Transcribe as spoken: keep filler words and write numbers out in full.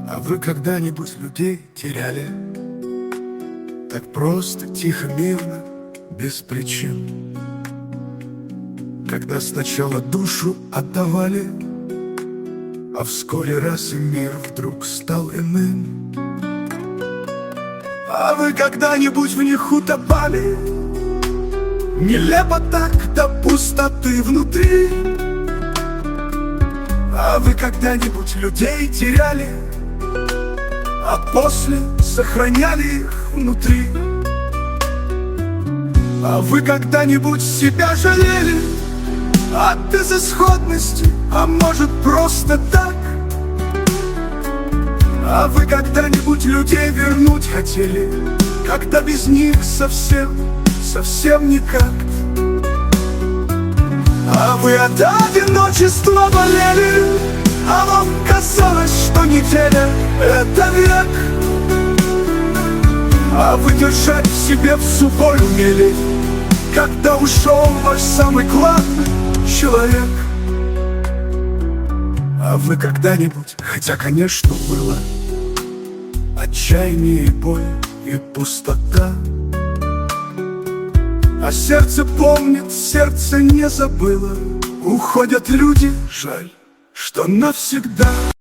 А вы когда-нибудь людей теряли? Так просто, тихо, мирно, без причин? Когда сначала душу отдавали, а вскоре раз и мир вдруг стал иным. А вы когда-нибудь в них утопали? Нелепо так до пустоты внутри. А вы когда-нибудь людей теряли, а после сохраняли их внутри? А вы когда-нибудь себя жалели от безысходности, а может просто так? А вы когда-нибудь людей вернуть хотели, когда без них совсем, совсем никак? А вы от одиночества болели, а вам казалось, что неделя — это век. А вы держать в себе всю боль умели, когда ушел ваш самый главный человек. А вы когда-нибудь, хотя, конечно, было отчаяние и боль, и пустота, а сердце помнит, сердце не забыло. Уходят люди, жаль, что навсегда.